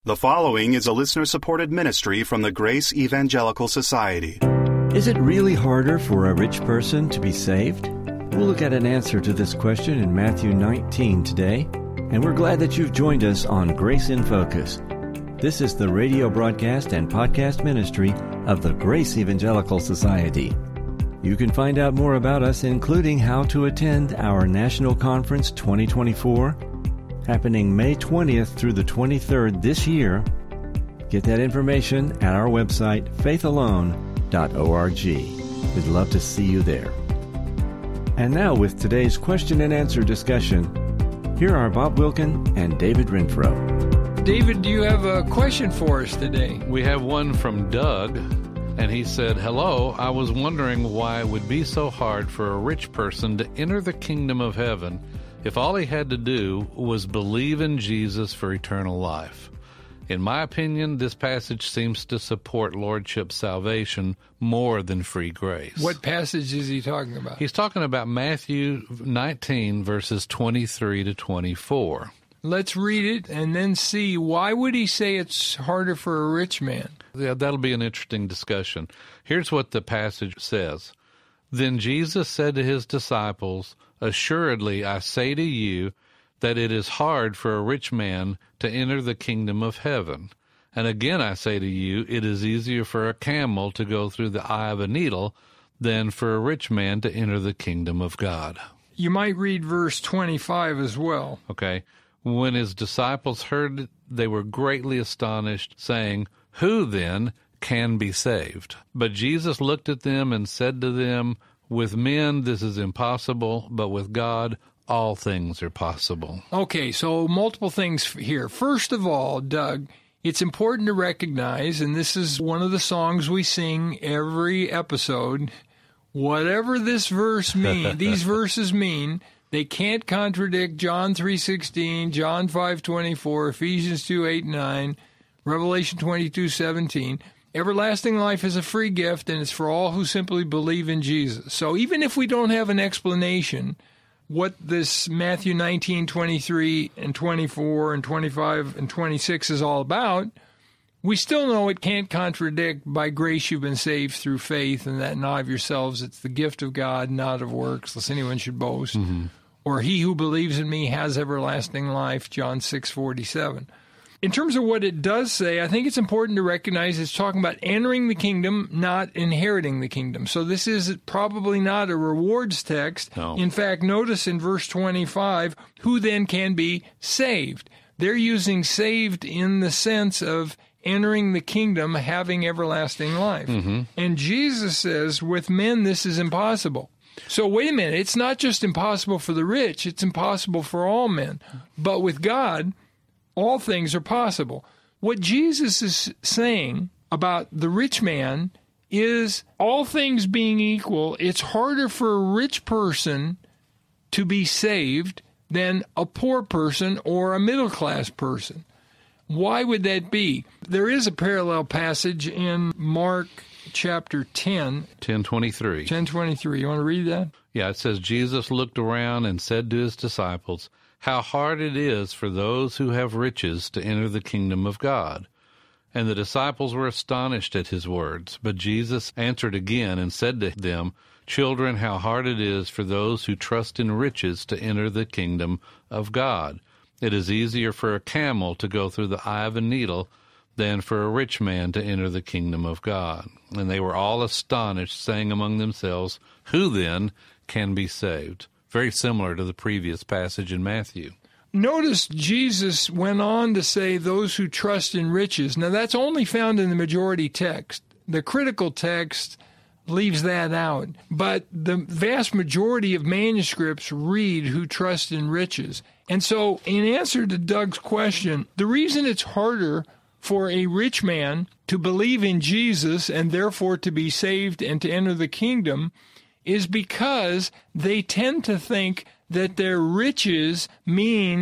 The following is a listener-supported ministry from the Grace Evangelical Society. Is it really harder for a rich person to be saved? We'll look at an answer to this question in Matthew 19 today, and we're glad that you've joined us on Grace in Focus. This is the radio broadcast and podcast ministry of the Grace Evangelical Society. You can find out more about us, including how to attend our National Conference 2024, happening May 20th through the 23rd this year. Get that information at our website, faithalone.org. We'd love to see you there. And now with today's question and answer discussion, here are Bob Wilkin and David Renfro. David, do you have a question for us today? We have one from Doug, and he said, "Hello, I was wondering why it would be so hard for a rich person to enter the kingdom of heaven if all he had to do was believe in Jesus for eternal life. In my opinion, this passage seems to support lordship salvation more than free grace." What passage is he talking about? He's talking about Matthew 19, verses 23 to 24. Let's read it and then see, why would he say it's harder for a rich man? Yeah, that'll be an interesting discussion. Here's what the passage says. "Then Jesus said to his disciples, 'Assuredly, I say to you that it is hard for a rich man to enter the kingdom of heaven. And again I say to you, it is easier for a camel to go through the eye of a needle than for a rich man to enter the kingdom of God.'" You might read verse 25 as well. Okay. "When his disciples heard it, they were greatly astonished, saying, 'Who then can be saved?' But Jesus looked at them and said to them, 'With men this is impossible, but with God all things are possible.'" Okay, so multiple things here. First of all, Doug, it's important to recognize, and this is one of the songs we sing every episode, whatever this verse means, these verses mean, they can't contradict John 3:16, John 5:24, Ephesians 2:8-9, Revelation 22:17. Everlasting life is a free gift, and it's for all who simply believe in Jesus. So even if we don't have an explanation what this Matthew 19, 23, and 24, and 25, and 26 is all about, we still know it can't contradict, "By grace you've been saved through faith, and that not of yourselves. It's the gift of God, not of works, lest anyone should boast." Mm-hmm. Or, "He who believes in me has everlasting life," John 6:47. In terms of what it does say, I think it's important to recognize it's talking about entering the kingdom, not inheriting the kingdom. So this is probably not a rewards text. No. In fact, notice in verse 25, "Who then can be saved?" They're using saved in the sense of entering the kingdom, having everlasting life. Mm-hmm. And Jesus says, with men this is impossible. So wait a minute, it's not just impossible for the rich, it's impossible for all men. But with God, all things are possible. What Jesus is saying about the rich man is, all things being equal, it's harder for a rich person to be saved than a poor person or a middle-class person. Why would that be? There is a parallel passage in Mark chapter 10. 10:23. 10:23. You want to read that? Yeah, it says, "Jesus looked around and said to his disciples, 'How hard it is for those who have riches to enter the kingdom of God.' And the disciples were astonished at his words. But Jesus answered again and said to them, 'Children, how hard it is for those who trust in riches to enter the kingdom of God. It is easier for a camel to go through the eye of a needle than for a rich man to enter the kingdom of God.' And they were all astonished, saying among themselves, 'Who then can be saved?'" Very similar to the previous passage in Matthew. Notice Jesus went on to say those who trust in riches. Now, that's only found in the majority text. The critical text leaves that out. But the vast majority of manuscripts read who trust in riches. And so, in answer to Doug's question, the reason it's harder for a rich man to believe in Jesus and therefore to be saved and to enter the kingdom is because they tend to think that their riches mean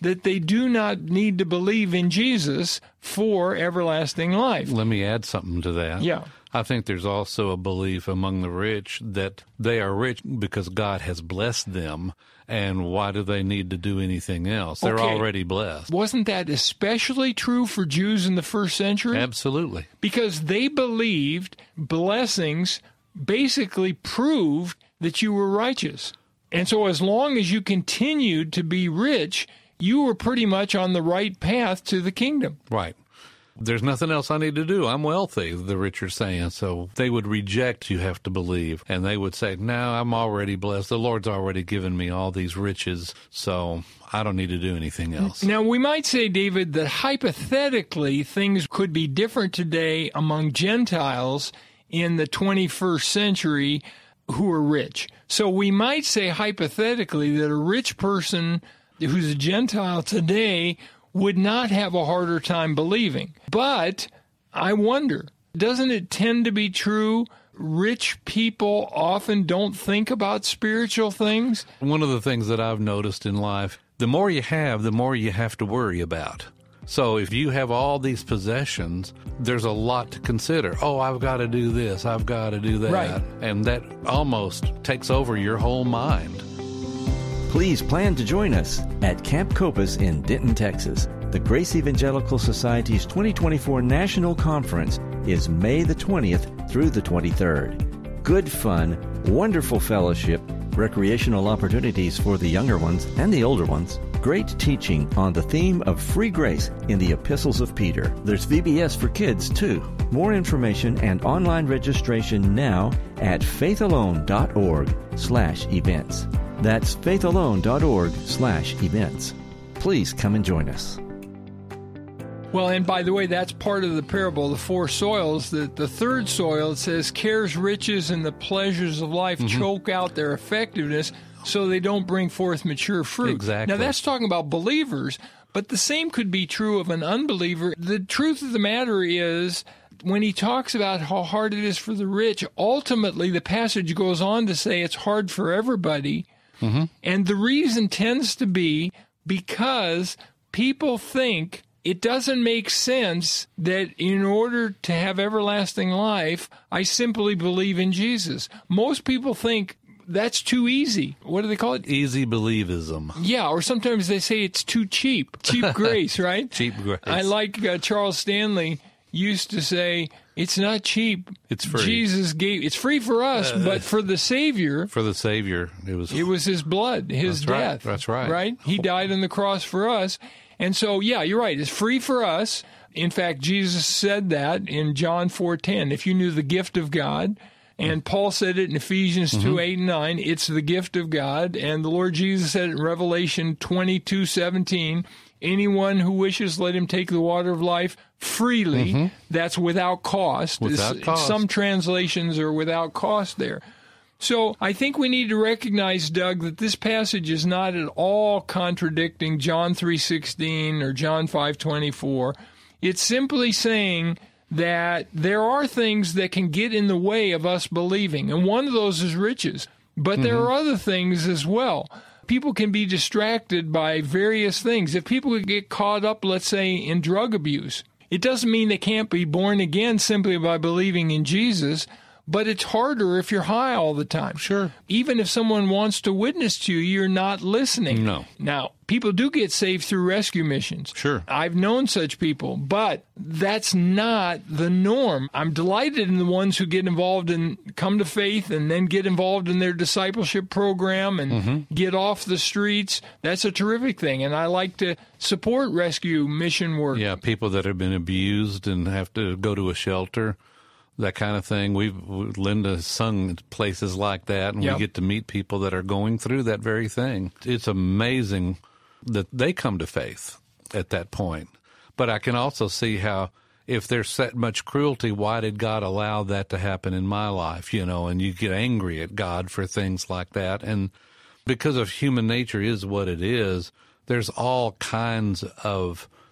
that they do not need to believe in Jesus for everlasting life. Let me add something to that. Yeah. I think there's also a belief among the rich that they are rich because God has blessed them, and why do they need to do anything else? They're already blessed. Wasn't that especially true for Jews in the first century? Absolutely. Because they believed blessings basically proved that you were righteous. And so as long as you continued to be rich, you were pretty much on the right path to the kingdom. Right. There's nothing else I need to do. I'm wealthy, the rich are saying. So they would reject you have to believe. And they would say, no, I'm already blessed. The Lord's already given me all these riches, so I don't need to do anything else. Now, we might say, David, that hypothetically things could be different today among Gentiles in the 21st century who are rich. So we might say hypothetically that a rich person who's a Gentile today would not have a harder time believing. But I wonder, doesn't it tend to be true rich people often don't think about spiritual things? One of the things that I've noticed in life, the more you have, the more you have to worry about. So if you have all these possessions, there's a lot to consider. Oh, I've got to do this, I've got to do that. Right. And that almost takes over your whole mind. Please plan to join us at Camp Copus in Denton, Texas. The Grace Evangelical Society's 2024 National Conference is May the 20th through the 23rd. Good fun, wonderful fellowship, recreational opportunities for the younger ones and the older ones, great teaching on the theme of free grace in the epistles of Peter. There's VBS for kids, too. More information and online registration now at faithalone.org/events. That's faithalone.org/events. Please come and join us. Well, and by the way, that's part of the parable, the four soils. The third soil, it says, cares, riches, and the pleasures of life choke out their effectiveness so they don't bring forth mature fruit. Exactly. Now, that's talking about believers, but the same could be true of an unbeliever. The truth of the matter is, when he talks about how hard it is for the rich, ultimately the passage goes on to say it's hard for everybody. And the reason tends to be because people think it doesn't make sense that in order to have everlasting life, I simply believe in Jesus. Most people think that's too easy. What do they call it? Easy believism. Yeah, or sometimes they say it's too cheap. Cheap grace, right? Cheap grace. I like Charles Stanley used to say, it's not cheap. It's free. Jesus gave, it's free for us, but for the Savior. For the Savior, it was his blood, his death. That's right. Right? He died on the cross for us. And so, yeah, you're right. It's free for us. In fact, Jesus said that in John 4:10. If you knew the gift of God, and Paul said it in Ephesians 2:8-9, it's the gift of God. And the Lord Jesus said it in Revelation 22:17, anyone who wishes, let him take the water of life freely. That's without cost. Without cost. Some translations are without cost there. So I think we need to recognize, Doug, that this passage is not at all contradicting John 3:16 or John 5:24. It's simply saying that there are things that can get in the way of us believing, and one of those is riches. But there are other things as well. People can be distracted by various things. If people get caught up, let's say, in drug abuse, it doesn't mean they can't be born again simply by believing in Jesus. But it's harder if you're high all the time. Sure. Even if someone wants to witness to you, you're not listening. No. Now, people do get saved through rescue missions. Sure. I've known such people, but that's not the norm. I'm delighted in the ones who get involved and come to faith and then get involved in their discipleship program and get off the streets. That's a terrific thing, and I like to support rescue mission work. Yeah, people that have been abused and have to go to a shelter. That kind of thing. Linda has sung places like that, and we get to meet people that are going through that very thing. It's amazing that they come to faith at that point. But I can also see how if there's that much cruelty, why did God allow that to happen in my life, and you get angry at God for things like that. And because of human nature is what it is, there's all kinds of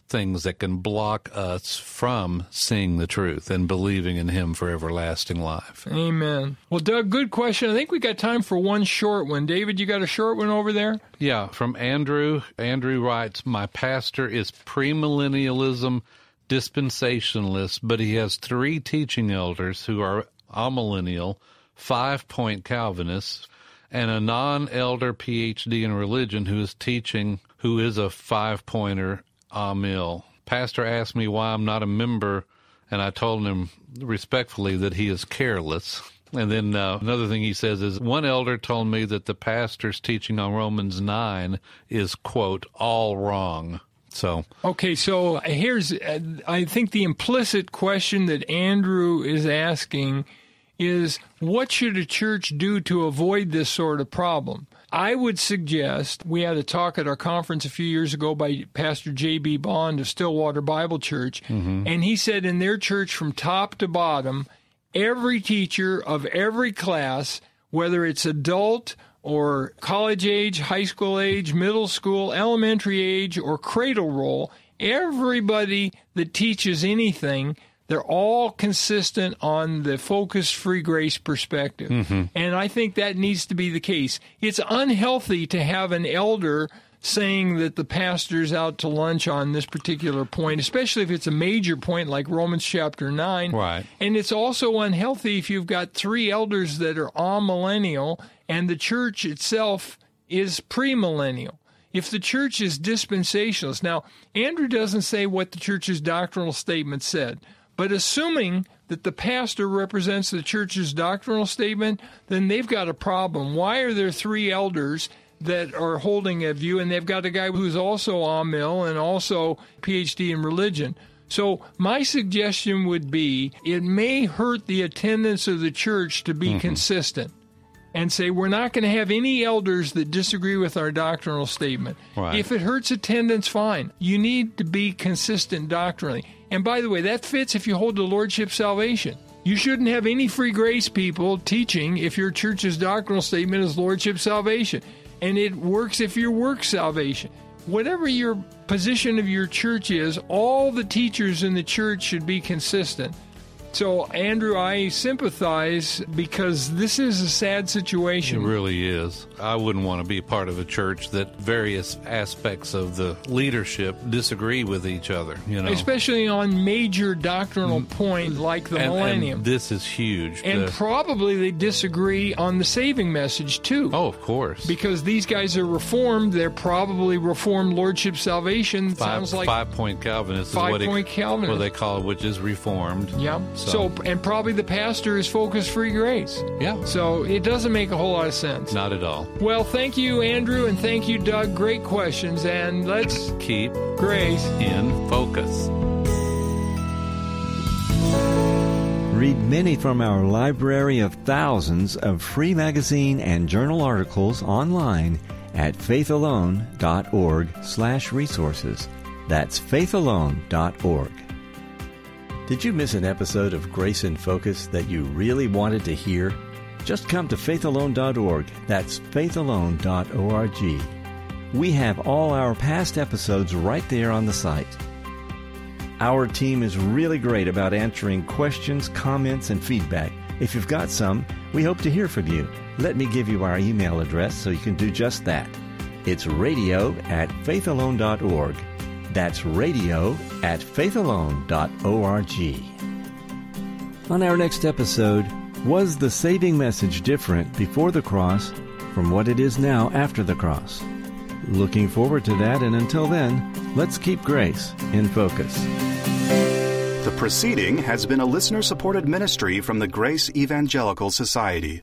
things that can block us from seeing the truth and believing in Him for everlasting life. Amen. Well, Doug, good question. I think we got time for one short one. David, you got a short one over there? Yeah, from Andrew. Andrew writes, my pastor is premillennialism dispensationalist, but he has 3 teaching elders who are amillennial, 5-point Calvinists, and a non-elder PhD in religion who is teaching, who is a 5-pointer amil. Pastor asked me why I'm not a member, and I told him respectfully that he is careless. And then another thing he says is, one elder told me that the pastor's teaching on Romans 9 is, quote, all wrong. Okay, so here's, I think the implicit question that Andrew is asking is, what should a church do to avoid this sort of problem? I would suggest, we had a talk at our conference a few years ago by Pastor J.B. Bond of Stillwater Bible Church, and he said in their church from top to bottom, every teacher of every class, whether it's adult or college age, high school age, middle school, elementary age, or cradle roll, everybody that teaches anything, they're all consistent on the focused free grace perspective. And I think that needs to be the case. It's unhealthy to have an elder saying that the pastor's out to lunch on this particular point, especially if it's a major point like Romans chapter 9. Right. And it's also unhealthy if you've got 3 elders that are amillennial and the church itself is premillennial. If the church is dispensationalist, now, Andrew doesn't say what the church's doctrinal statement said, but assuming that the pastor represents the church's doctrinal statement, then they've got a problem. Why are there 3 elders that are holding a view, and they've got a guy who's also amil and also PhD in religion? So my suggestion would be, it may hurt the attendance of the church to be consistent and say, we're not going to have any elders that disagree with our doctrinal statement. Right. If it hurts attendance, fine. You need to be consistent doctrinally. And by the way, that fits if you hold the Lordship salvation. You shouldn't have any free grace people teaching if your church's doctrinal statement is Lordship salvation. And it works if your work salvation. Whatever your position of your church is, all the teachers in the church should be consistent. So, Andrew, I sympathize because this is a sad situation. It really is. I wouldn't want to be part of a church that various aspects of the leadership disagree with each other, you know. Especially on major doctrinal point like the millennium. And this is huge. And probably they disagree on the saving message, too. Oh, of course. Because these guys are Reformed. They're probably Reformed Lordship salvation. Sounds like 5-point Calvinists. 5-point Calvinists. What they call it, which is Reformed. Yeah. So, and probably the pastor is focused free grace. Yeah. So it doesn't make a whole lot of sense. Not at all. Well, thank you, Andrew, and thank you, Doug. Great questions, and let's keep grace in focus. Read many from our library of thousands of free magazine and journal articles online at faithalone.org/resources. That's faithalone.org. Did you miss an episode of Grace in Focus that you really wanted to hear? Just come to faithalone.org. That's faithalone.org. We have all our past episodes right there on the site. Our team is really great about answering questions, comments, and feedback. If you've got some, we hope to hear from you. Let me give you our email address so you can do just that. It's radio@faithalone.org. That's radio@faithalone.org. On our next episode, was the saving message different before the cross from what it is now after the cross? Looking forward to that, and until then, let's keep grace in focus. The proceeding has been a listener-supported ministry from the Grace Evangelical Society.